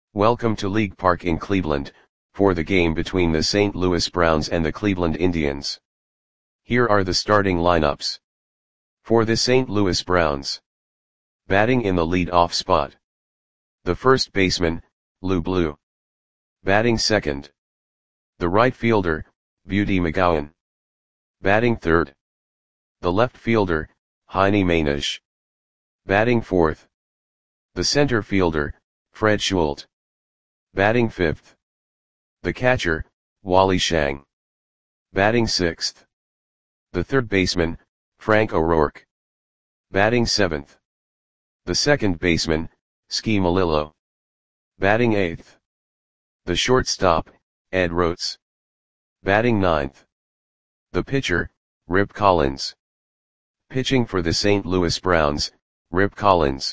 Welcome to League Park in Cleveland, for the game between the St. Louis Browns and the Cleveland Indians. Here are the starting lineups. For the St. Louis Browns. Batting in the lead-off spot. The first baseman, Lou Blue. Batting second. The right fielder, Beauty McGowan. Batting third. The left fielder, Heine Mainisch. Batting fourth. The center fielder, Fred Schult. Batting fifth. The catcher, Wally Schang. Batting sixth. The third baseman, Frank O'Rourke. Batting seventh. The second baseman, Ski Melillo. Batting eighth. The shortstop, Ed Rotes. Batting ninth. The pitcher, Rip Collins. Pitching for the St. Louis Browns, Rip Collins.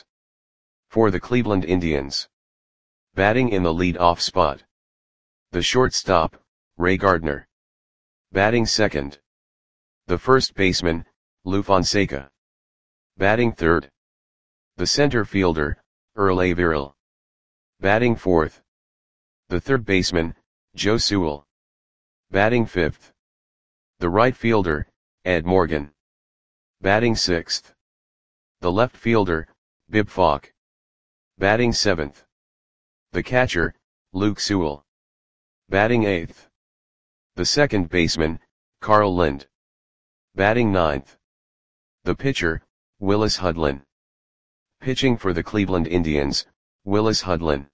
For the Cleveland Indians. Batting in the lead-off spot. The shortstop, Ray Gardner. Batting second. The first baseman, Lou Fonseca. Batting third. The center fielder, Earl Averill. Batting fourth. The third baseman, Joe Sewell. Batting fifth. The right fielder, Ed Morgan. Batting sixth. The left fielder, Bib Falk. Batting seventh. The catcher, Luke Sewell. Batting eighth. The second baseman, Carl Lind. Batting ninth. The pitcher, Willis Hudlin. Pitching for the Cleveland Indians, Willis Hudlin.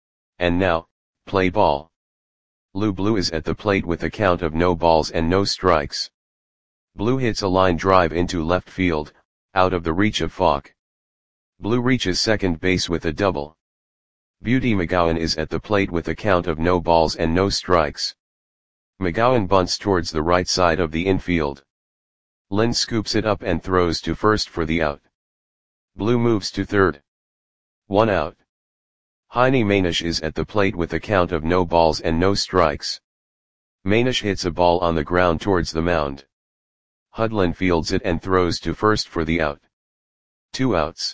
And now, play ball. Lou Blue is at the plate with a count of no balls and no strikes. Blue hits a line drive into left field, out of the reach of Falk. Blue reaches second base with a double. Beauty McGowan is at the plate with a count of no balls and no strikes. McGowan bunts towards the right side of the infield. Lind scoops it up and throws to first for the out. Blue moves to third. 1 out. Heine Mainisch is at the plate with a count of no balls and no strikes. Mainisch hits a ball on the ground towards the mound. Hudlin fields it and throws to first for the out. 2 outs.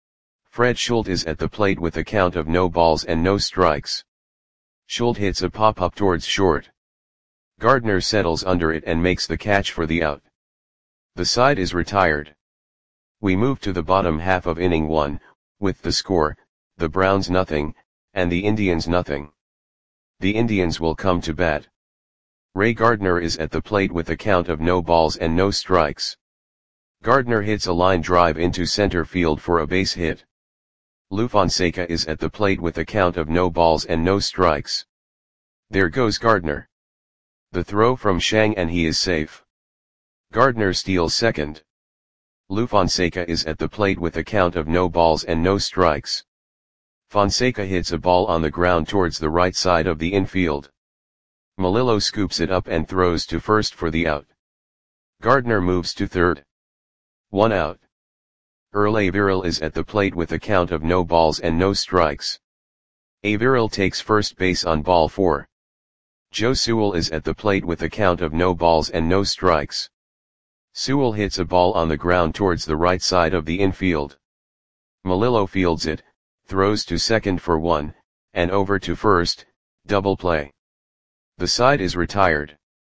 Fred Schult is at the plate with a count of no balls and no strikes. Schult hits a pop-up towards short. Gardner settles under it and makes the catch for the out. The side is retired. We move to the bottom half of inning 1, with the score, the Browns nothing, and the Indians nothing. The Indians will come to bat. Ray Gardner is at the plate with a count of no balls and no strikes. Gardner hits a line drive into center field for a base hit. Lou Fonseca is at the plate with a count of no balls and no strikes. There goes Gardner. The throw from Schang and he is safe. Gardner steals second. Lou Fonseca is at the plate with a count of no balls and no strikes. Fonseca hits a ball on the ground towards the right side of the infield. Melillo scoops it up and throws to first for the out. Gardner moves to third. 1 out. Earl Averill is at the plate with a count of no balls and no strikes. Averill takes first base on ball 4. Joe Sewell is at the plate with a count of no balls and no strikes. Sewell hits a ball on the ground towards the right side of the infield. Melillo fields it, throws to second for 1, and over to first, double play. The side is retired.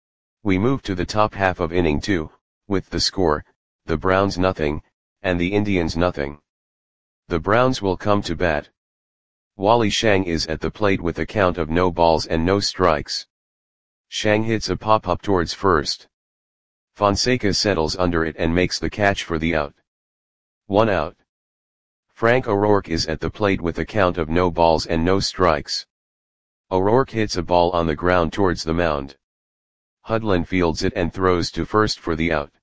We move to the top half of inning 2, with the score, the Browns nothing, and the Indians nothing. The Browns will come to bat. Wally Schang is at the plate with a count of no balls and no strikes. Schang hits a pop-up towards first. Fonseca settles under it and makes the catch for the out. 1 out. Frank O'Rourke is at the plate with a count of no balls and no strikes. O'Rourke hits a ball on the ground towards the mound. Hudlin fields it and throws to first for the out.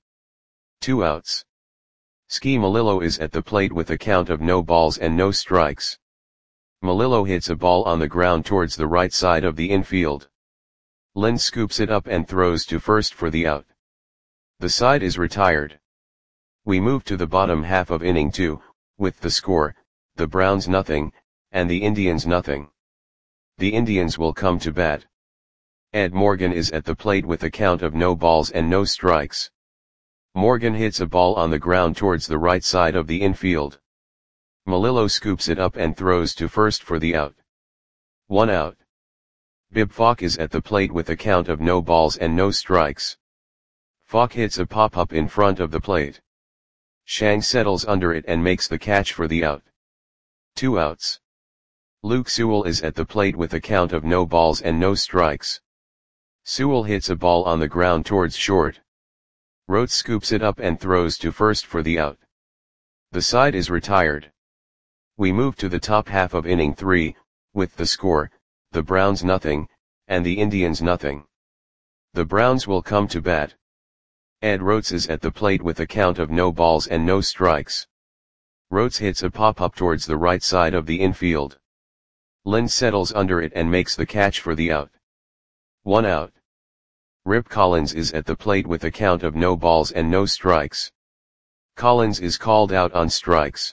2 outs. Ski Melillo is at the plate with a count of no balls and no strikes. Melillo hits a ball on the ground towards the right side of the infield. Lind scoops it up and throws to first for the out. The side is retired. We move to the bottom half of inning 2, with the score, the Browns nothing, and the Indians nothing. The Indians will come to bat. Ed Morgan is at the plate with a count of no balls and no strikes. Morgan hits a ball on the ground towards the right side of the infield. Melillo scoops it up and throws to first for the out. 1 out. Bib Falk is at the plate with a count of no balls and no strikes. Falk hits a pop-up in front of the plate. Shang settles under it and makes the catch for the out. 2 outs. Luke Sewell is at the plate with a count of no balls and no strikes. Sewell hits a ball on the ground towards short. Rhodes scoops it up and throws to first for the out. The side is retired. We move to the top half of inning 3, with the score, the Browns nothing, and the Indians nothing. The Browns will come to bat. Ed Rhodes is at the plate with a count of no balls and no strikes. Rhodes hits a pop-up towards the right side of the infield. Lind settles under it and makes the catch for the out. 1 out. Rip Collins is at the plate with a count of no balls and no strikes. Collins is called out on strikes.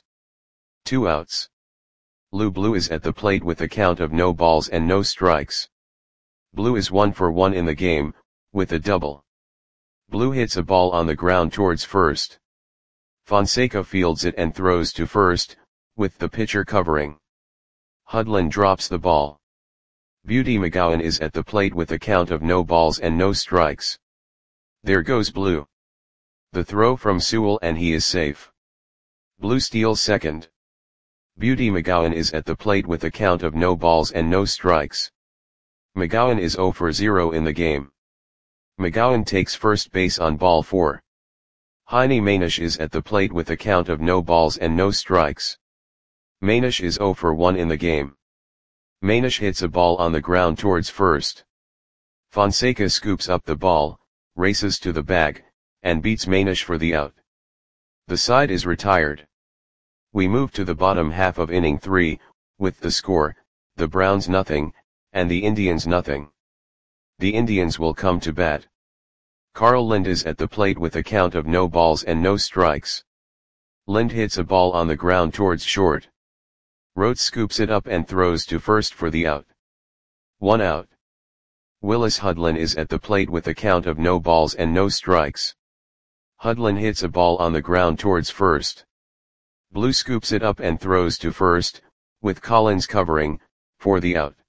2 outs. Lou Blue is at the plate with a count of no balls and no strikes. Blue is 1 for 1 in the game, with a double. Blue hits a ball on the ground towards first. Fonseca fields it and throws to first, with the pitcher covering. Hudlin drops the ball. Beauty McGowan is at the plate with a count of no balls and no strikes. There goes Blue. The throw from Sewell and he is safe. Blue steals second. Beauty McGowan is at the plate with a count of no balls and no strikes. McGowan is 0 for 0 in the game. McGowan takes first base on ball 4. Heine Manish is at the plate with a count of no balls and no strikes. Manish is 0 for 1 in the game. Manish hits a ball on the ground towards first. Fonseca scoops up the ball, races to the bag, and beats Manish for the out. The side is retired. We move to the bottom half of inning 3, with the score, the Browns nothing, and the Indians nothing. The Indians will come to bat. Carl Lind is at the plate with a count of no balls and no strikes. Lind hits a ball on the ground towards short. Rhodes scoops it up and throws to first for the out. 1 out. Willis Hudlin is at the plate with a count of no balls and no strikes. Hudlin hits a ball on the ground towards first. Blue scoops it up and throws to first, with Collins covering, for the out.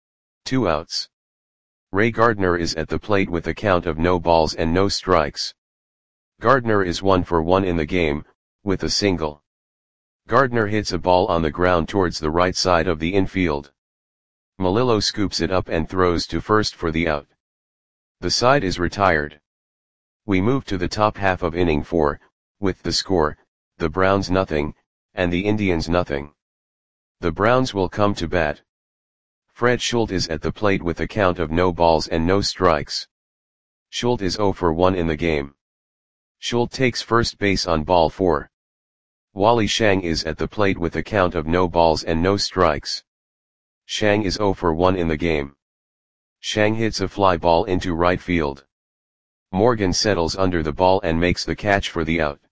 2 outs. Ray Gardner is at the plate with a count of no balls and no strikes. Gardner is 1 for 1 in the game, with a single. Gardner hits a ball on the ground towards the right side of the infield. Melillo scoops it up and throws to first for the out. The side is retired. We move to the top half of inning 4, with the score, the Browns nothing, and the Indians nothing. The Browns will come to bat. Fred Schultz is at the plate with a count of no balls and no strikes. Schultz is 0 for 1 in the game. Schultz takes first base on ball 4. Wally Shang is at the plate with a count of no balls and no strikes. Shang is 0 for 1 in the game. Shang hits a fly ball into right field. Morgan settles under the ball and makes the catch for the out.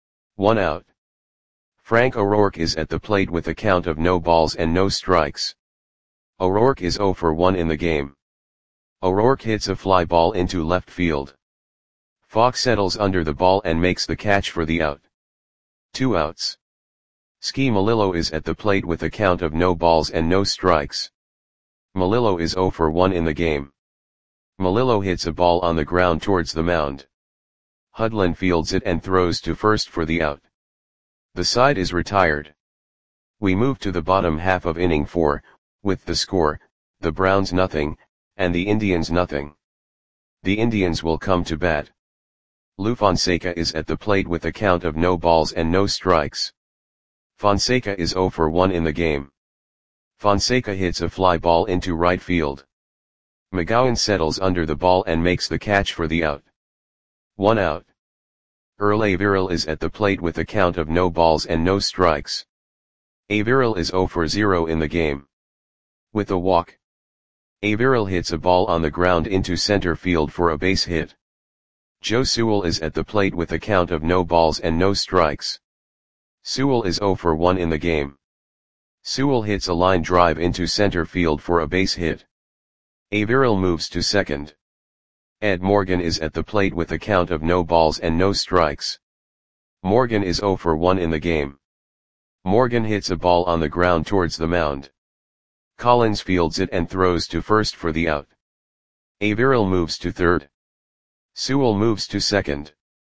1 out. Frank O'Rourke is at the plate with a count of no balls and no strikes. O'Rourke is 0 for 1 in the game. O'Rourke hits a fly ball into left field. Fox settles under the ball and makes the catch for the out. 2 outs. Ski Melillo is at the plate with a count of no balls and no strikes. Melillo is 0 for 1 in the game. Melillo hits a ball on the ground towards the mound. Hudlin fields it and throws to first for the out. The side is retired. We move to the bottom half of inning 4, with the score, the Browns nothing, and the Indians nothing. The Indians will come to bat. Lou Fonseca is at the plate with a count of no balls and no strikes. Fonseca is 0 for 1 in the game. Fonseca hits a fly ball into right field. McGowan settles under the ball and makes the catch for the out. 1 out. Earl Averill is at the plate with a count of no balls and no strikes. Averill is 0 for 0 in the game. With a walk. Averill hits a ball on the ground into center field for a base hit. Joe Sewell is at the plate with a count of no balls and no strikes. Sewell is 0 for 1 in the game. Sewell hits a line drive into center field for a base hit. Averill moves to second. Ed Morgan is at the plate with a count of no balls and no strikes. Morgan is 0 for 1 in the game. Morgan hits a ball on the ground towards the mound. Collins fields it and throws to first for the out. Averill moves to third. Sewell moves to second.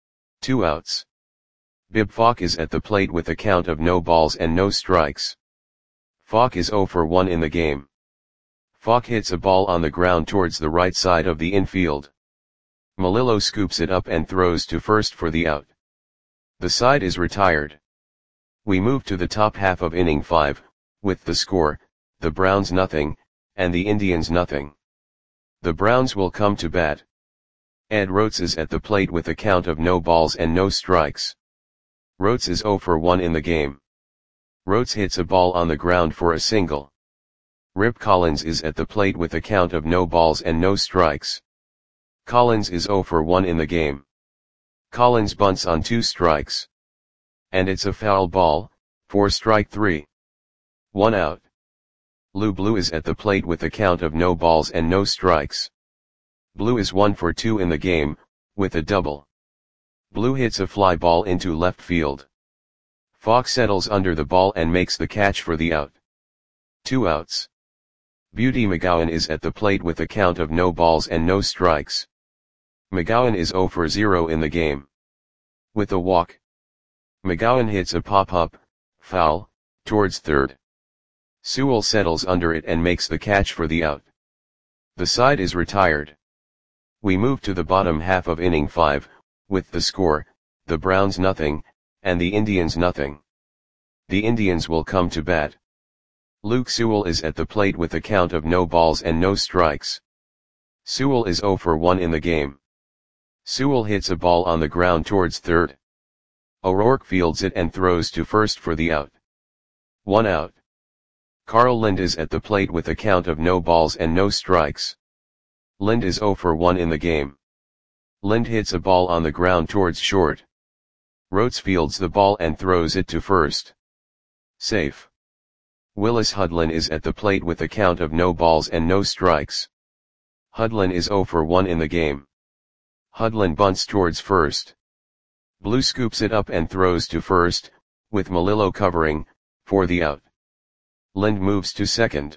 2 outs. Bibb Falk is at the plate with a count of no balls and no strikes. Falk is 0 for 1 in the game. Falk hits a ball on the ground towards the right side of the infield. Melillo scoops it up and throws to first for the out. The side is retired. We move to the top half of inning 5, with the score, the Browns nothing, and the Indians nothing. The Browns will come to bat. Ed Rotes is at the plate with a count of no balls and no strikes. Rotes is 0 for 1 in the game. Rotes hits a ball on the ground for a single. Rip Collins is at the plate with a count of no balls and no strikes. Collins is 0 for 1 in the game. Collins bunts on 2 strikes. And it's a foul ball, for strike 3. 1 out. Lou Blue is at the plate with a count of no balls and no strikes. Blue is 1 for 2 in the game, with a double. Blue hits a fly ball into left field. Falk settles under the ball and makes the catch for the out. 2 outs. Beauty McGowan is at the plate with a count of no balls and no strikes. McGowan is 0 for 0 in the game. With a walk. McGowan hits a pop-up, foul, towards third. Sewell settles under it and makes the catch for the out. The side is retired. We move to the bottom half of inning 5, with the score, the Browns nothing, and the Indians nothing. The Indians will come to bat. Luke Sewell is at the plate with a count of no balls and no strikes. Sewell is 0 for 1 in the game. Sewell hits a ball on the ground towards third. O'Rourke fields it and throws to first for the out. 1 out. Carl Lind is at the plate with a count of no balls and no strikes. Lind is 0 for 1 in the game. Lind hits a ball on the ground towards short. Rotes fields the ball and throws it to first. Safe. Willis Hudlin is at the plate with a count of no balls and no strikes. Hudlin is 0 for 1 in the game. Hudlin bunts towards first. Blue scoops it up and throws to first, with Melillo covering, for the out. Lind moves to second.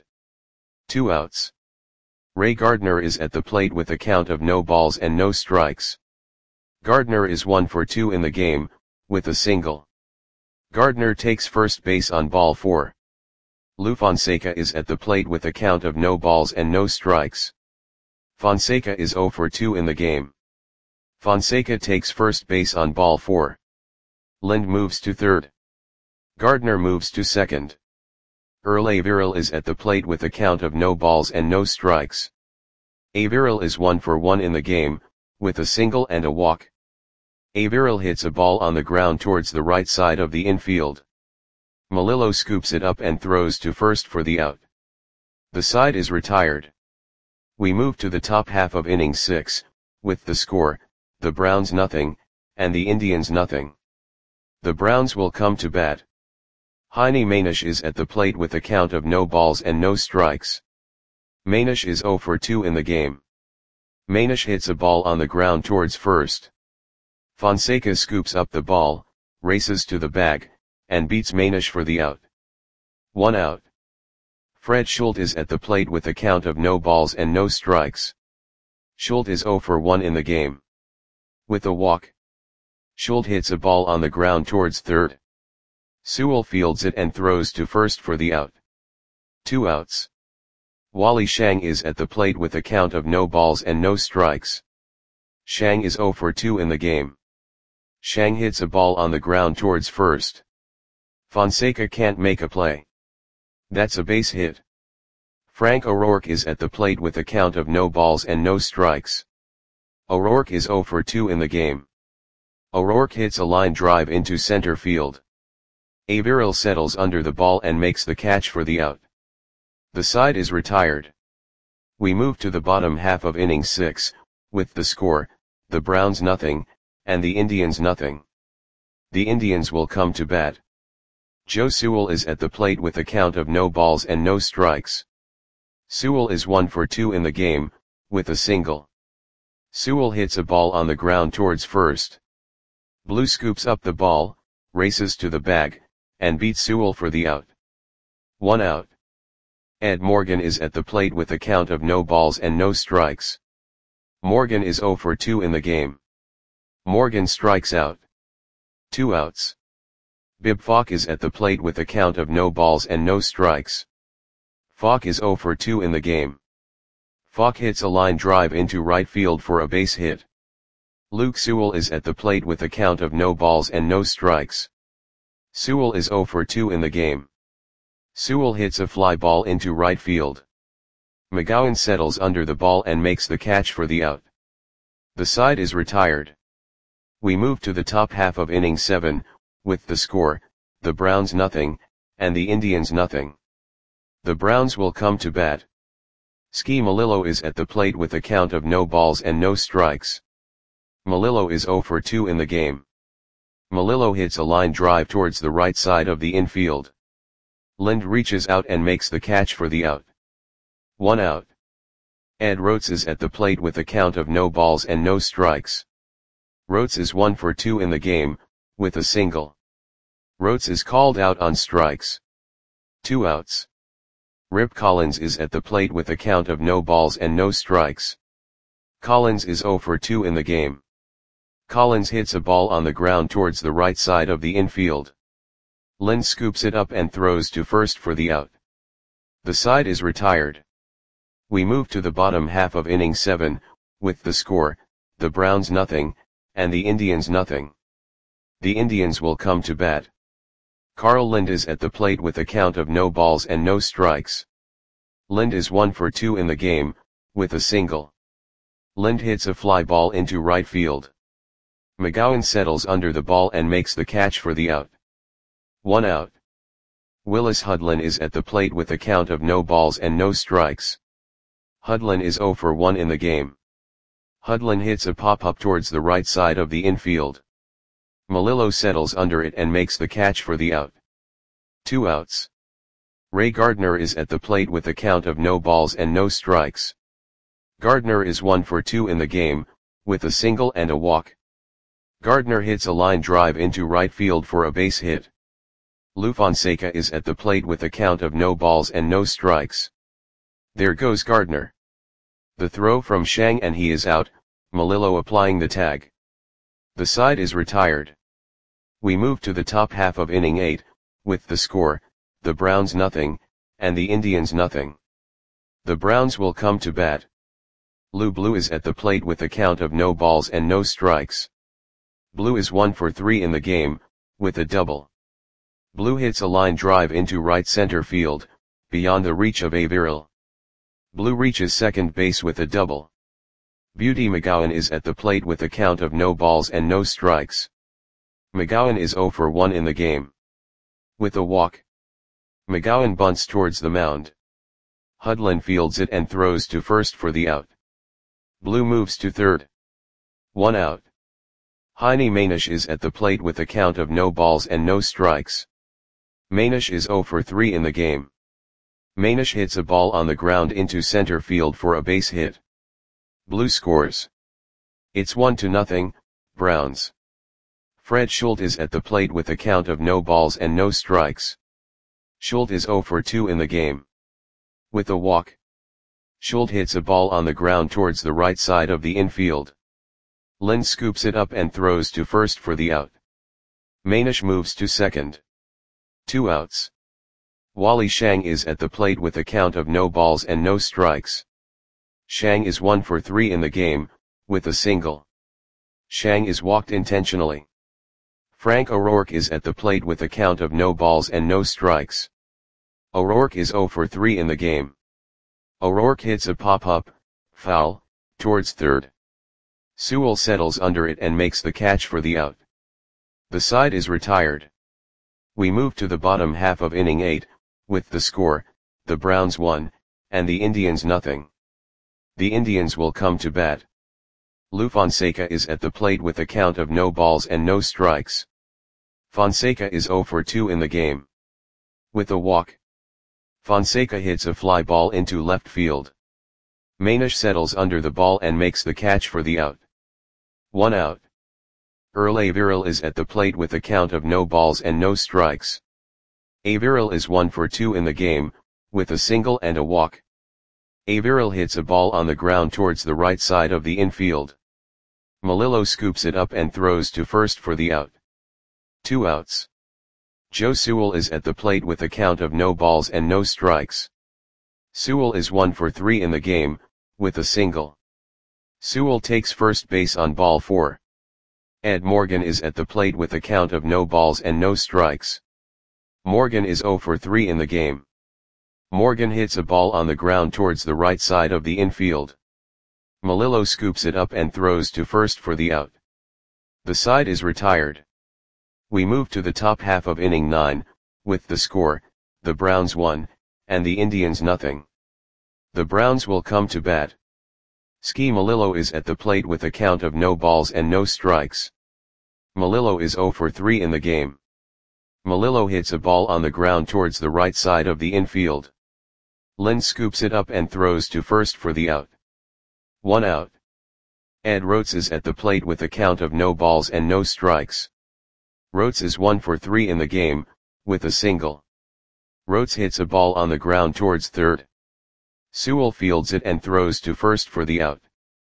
2 outs. Ray Gardner is at the plate with a count of no balls and no strikes. Gardner is 1 for 2 in the game, with a single. Gardner takes first base on ball 4. Lou Fonseca is at the plate with a count of no balls and no strikes. Fonseca is 0 for 2 in the game. Fonseca takes first base on ball 4. Lind moves to third. Gardner moves to second. Earl Averill is at the plate with a count of no balls and no strikes. Averill is 1 for 1 in the game, with a single and a walk. Averill hits a ball on the ground towards the right side of the infield. Melillo scoops it up and throws to first for the out. The side is retired. We move to the top half of inning 6, with the score, the Browns nothing, and the Indians nothing. The Browns will come to bat. Heine Manish is at the plate with a count of no balls and no strikes. Manish is 0 for 2 in the game. Manish hits a ball on the ground towards first. Fonseca scoops up the ball, races to the bag, and beats Manish for the out. 1 out. Fred Schultz is at the plate with a count of no balls and no strikes. Schultz is 0 for 1 in the game. With a walk. Schultz hits a ball on the ground towards third. Sewell fields it and throws to first for the out. 2 outs. Wally Shang is at the plate with a count of no balls and no strikes. Shang is 0 for 2 in the game. Shang hits a ball on the ground towards first. Fonseca can't make a play. That's a base hit. Frank O'Rourke is at the plate with a count of no balls and no strikes. O'Rourke is 0 for 2 in the game. O'Rourke hits a line drive into center field. Averill settles under the ball and makes the catch for the out. The side is retired. We move to the bottom half of inning 6, with the score, the Browns nothing, and the Indians nothing. The Indians will come to bat. Joe Sewell is at the plate with a count of no balls and no strikes. Sewell is 1 for 2 in the game, with a single. Sewell hits a ball on the ground towards first. Blue scoops up the ball, races to the bag, and beats Sewell for the out. 1 out. Ed Morgan is at the plate with a count of no balls and no strikes. Morgan is 0 for 2 in the game. Morgan strikes out. 2 outs. Bib Falk is at the plate with a count of no balls and no strikes. Falk is 0 for 2 in the game. Falk hits a line drive into right field for a base hit. Luke Sewell is at the plate with a count of no balls and no strikes. Sewell is 0 for 2 in the game. Sewell hits a fly ball into right field. McGowan settles under the ball and makes the catch for the out. The side is retired. We move to the top half of inning 7, with the score, the Browns nothing, and the Indians nothing. The Browns will come to bat. Ski Melillo is at the plate with a count of no balls and no strikes. Melillo is 0 for 2 in the game. Melillo hits a line drive towards the right side of the infield. Lind reaches out and makes the catch for the out. 1 out. Ed Rotes is at the plate with a count of no balls and no strikes. Rotes is 1 for 2 in the game, with a single. Rotes is called out on strikes. 2 outs. Rip Collins is at the plate with a count of no balls and no strikes. Collins is 0 for 2 in the game. Collins hits a ball on the ground towards the right side of the infield. Lind scoops it up and throws to first for the out. The side is retired. We move to the bottom half of inning 7, with the score, the Browns nothing, and the Indians nothing. The Indians will come to bat. Carl Lind is at the plate with a count of no balls and no strikes. Lind is 1 for 2 in the game, with a single. Lind hits a fly ball into right field. McGowan settles under the ball and makes the catch for the out. 1 out. Willis Hudlin is at the plate with a count of no balls and no strikes. Hudlin is 0 for 1 in the game. Hudlin hits a pop-up towards the right side of the infield. Melillo settles under it and makes the catch for the out. 2 outs. Ray Gardner is at the plate with a count of no balls and no strikes. Gardner is 1 for 2 in the game, with a single and a walk. Gardner hits a line drive into right field for a base hit. Lou Fonseca is at the plate with a count of no balls and no strikes. There goes Gardner. The throw from Shang and he is out, Melillo applying the tag. The side is retired. We move to the top half of inning 8, with the score, the Browns nothing, and the Indians nothing. The Browns will come to bat. Lou Blue is at the plate with a count of no balls and no strikes. Blue is 1 for 3 in the game, with a double. Blue hits a line drive into right center field, beyond the reach of Averill. Blue reaches second base with a double. Beauty McGowan is at the plate with a count of no balls and no strikes. McGowan is 0 for 1 in the game. With a walk. McGowan bunts towards the mound. Hudlin fields it and throws to first for the out. Blue moves to third. 1 out. Heine Manish is at the plate with a count of no balls and no strikes. Manish is 0 for 3 in the game. Manish hits a ball on the ground into center field for a base hit. Blue scores. It's 1-0, Browns. Fred Schultz is at the plate with a count of no balls and no strikes. Schultz is 0 for 2 in the game. With a walk. Schultz hits a ball on the ground towards the right side of the infield. Lind scoops it up and throws to first for the out. Manish moves to second. 2 outs. Wally Shang is at the plate with a count of no balls and no strikes. Shang is 1 for 3 in the game, with a single. Shang is walked intentionally. Frank O'Rourke is at the plate with a count of no balls and no strikes. O'Rourke is 0 for 3 in the game. O'Rourke hits a pop-up, foul, towards third. Sewell settles under it and makes the catch for the out. The side is retired. We move to the bottom half of inning 8, with the score, the Browns 1, and the Indians nothing. The Indians will come to bat. Lou Fonseca is at the plate with a count of no balls and no strikes. Fonseca is 0 for 2 in the game. With a walk. Fonseca hits a fly ball into left field. Manish settles under the ball and makes the catch for the out. 1 out. Earl Averill is at the plate with a count of no balls and no strikes. Averill is 1 for 2 in the game, with a single and a walk. Averill hits a ball on the ground towards the right side of the infield. Melillo scoops it up and throws to first for the out. 2 outs. Joe Sewell is at the plate with a count of no balls and no strikes. Sewell is 1 for 3 in the game, with a single. Sewell takes first base on ball 4. Ed Morgan is at the plate with a count of no balls and no strikes. Morgan is 0 for 3 in the game. Morgan hits a ball on the ground towards the right side of the infield. Melillo scoops it up and throws to first for the out. The side is retired. We move to the top half of inning 9, with the score, the Browns 1, and the Indians nothing. The Browns will come to bat. Ski Melillo is at the plate with a count of no balls and no strikes. Melillo is 0 for 3 in the game. Melillo hits a ball on the ground towards the right side of the infield. Lind scoops it up and throws to first for the out. 1 out. Ed Rotes is at the plate with a count of no balls and no strikes. Rotes is 1 for 3 in the game, with a single. Rotes hits a ball on the ground towards third. Sewell fields it and throws to first for the out.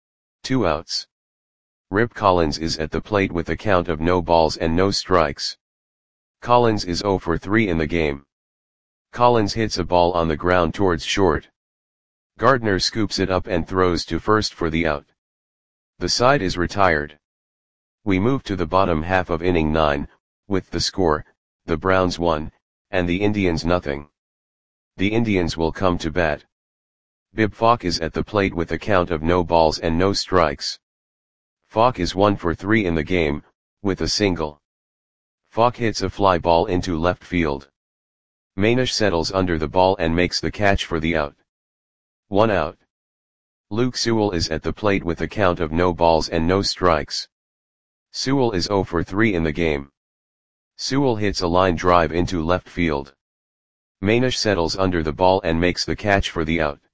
2 outs. Rip Collins is at the plate with a count of no balls and no strikes. Collins is 0 for 3 in the game. Collins hits a ball on the ground towards short. Gardner scoops it up and throws to first for the out. The side is retired. We move to the bottom half of inning 9, with the score, the Browns 1, and the Indians nothing. The Indians will come to bat. Bib Falk is at the plate with a count of no balls and no strikes. Falk is 1 for 3 in the game, with a single. Falk hits a fly ball into left field. Manish settles under the ball and makes the catch for the out. 1 out. Luke Sewell is at the plate with a count of no balls and no strikes. Sewell is 0 for 3 in the game. Sewell hits a line drive into left field. Manish settles under the ball and makes the catch for the out.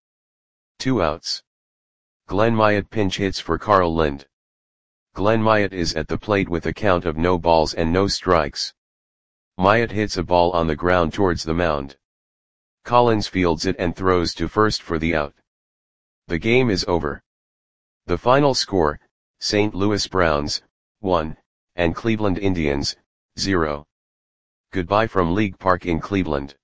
2 outs. Glenn Myatt pinch hits for Carl Lind. Glenn Myatt is at the plate with a count of no balls and no strikes. Myatt hits a ball on the ground towards the mound. Collins fields it and throws to first for the out. The game is over. The final score, St. Louis Browns, 1, and Cleveland Indians, 0. Goodbye from League Park in Cleveland.